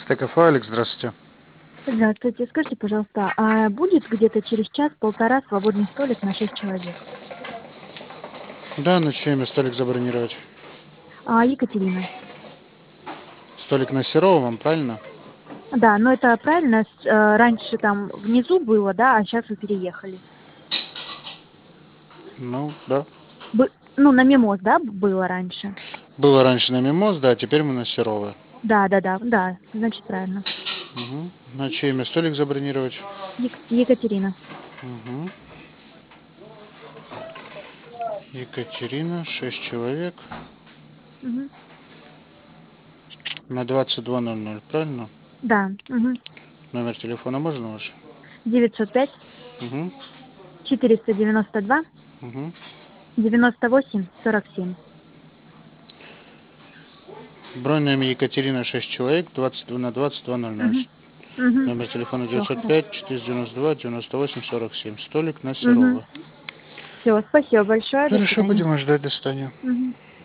ТКФ Алекс, здравствуйте. Здравствуйте. Скажите, пожалуйста, а будет где-то через час-полтора свободный столик на 6 человек? Да, на чье имя столик забронировать? Екатерина. Столик на Серова вам, правильно? Да, но это правильно. Раньше там внизу было, да, а сейчас вы переехали. Ну, да. Ну, на Мимоз, да, было раньше? Было раньше на Мимоз, да, теперь мы на Серова. Да, значит правильно. Угу. На чье имя столик забронировать? Екатерина. Угу. Екатерина, 6 человек. Мгм. На 22:00, правильно? Да. Угу. Номер телефона можно ваш? 905 Угу. 492 Угу. 98 47. Бронь на имя Екатерина, 6 человек, 22:00. Угу. Угу. Номер телефона Все, хорошо. 905 492 98 47. Столик на Угу. Серова. Все, спасибо большое. До Хорошо, свидания. будем ждать, до свидания. Угу.